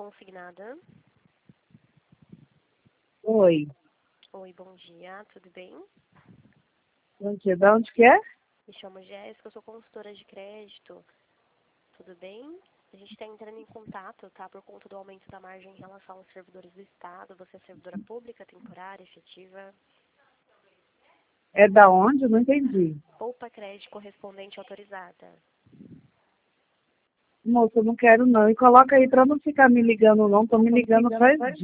consignada. Oi. Oi, bom dia, tudo bem? Bom dia. De onde que é? Me chamo Jéssica, eu sou consultora de crédito. Tudo bem? A gente está entrando em contato, tá? Por conta do aumento da margem em relação aos servidores do Estado. Você é servidora pública, temporária, efetiva? É da onde? Eu não entendi. Poupa crédito correspondente autorizada. Moça, eu não quero não. E coloca aí para não ficar me ligando não. Tô me ligando faz dias.